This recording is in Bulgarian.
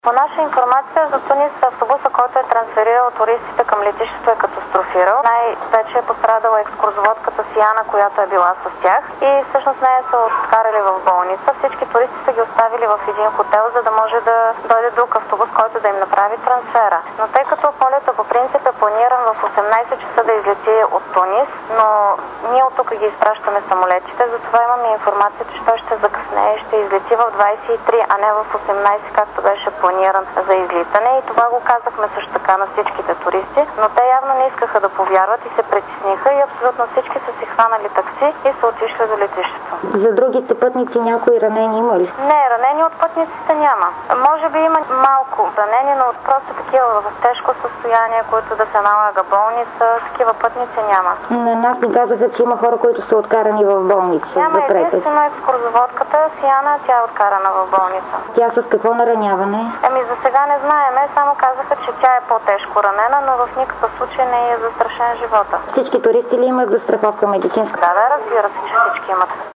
По наша информация за Тунис автобуса, който е трансферирал туристите към летището, е катастрофирал. Най-вече е пострадала екскурзоводката Сияна, която е била с тях, и всъщност нея са откарали в болница. Всички туристи са ги оставили в един хотел, за да може да дойде друг автобус, който да им направи трансфера. Но тъй като полета по принцип е планиран в 18 часа да излети от Тунис, но ние от тук ги изпращаме самолетите, затова имаме информация, че той ще закъснее и ще излети в 23, а не в 18, както беше планиран за излитане, и това го казахме също така на всичките туристи, но те явно не искаха да повярват и се притесниха и абсолютно всички са си хванали такси и са отишли до летището. За другите пътници някои ранени има ли? Не, ранени от пътниците няма. Може би има малко ранени, но просто такива в тежко състояние, които да се налага болница, такива пътници няма. На нас ни казаха, че има хора, които са откарани в болница. Няма, единствено екскурзоводката Сияна, тя е откарана в болница. Тя с какво нараняване? За сега не знаеме, само казаха, че тя е по-тежко ранена, но в никакъв случай не е застрашен живота. Всички туристи ли имат застраховка медицинска? Да, разбира се, че всички имат.